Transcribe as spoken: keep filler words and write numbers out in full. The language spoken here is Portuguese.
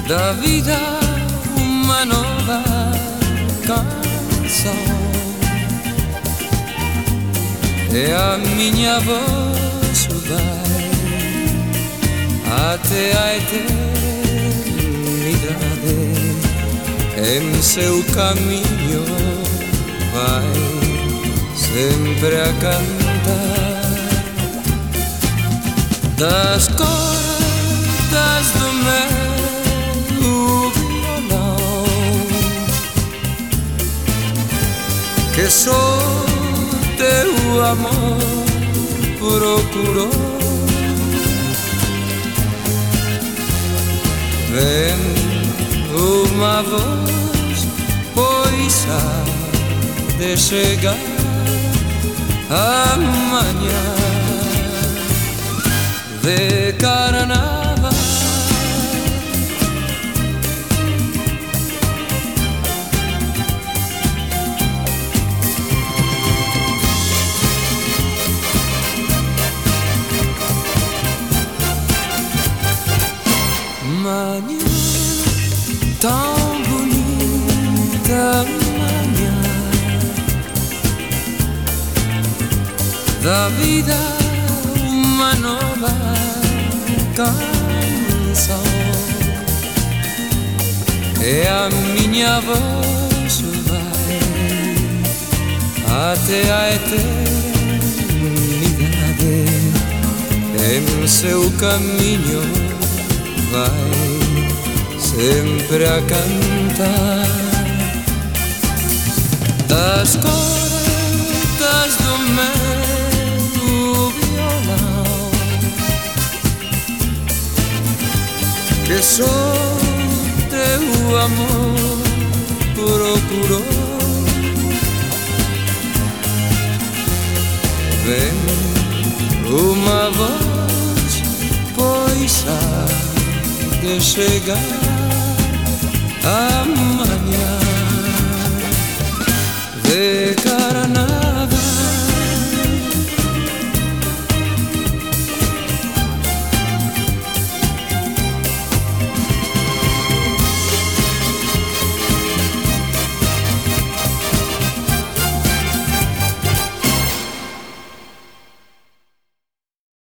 da vida uma nova canção. É a minha voz vai até a eternidade. Em seu caminho vai sempre a cantar. Das cordas do meu violão, que só teu amor procurou, vem uma voz, pois há de chegar amanhã de carnaval. Manhã tão bonita, manhã da vida uma nova canção. É a minha voz vai até a eternidade. Em seu caminho vai sempre a cantar. Das cordas do meu violão, que só teu amor procurou, vem uma voz, pois há de chegar amanhã.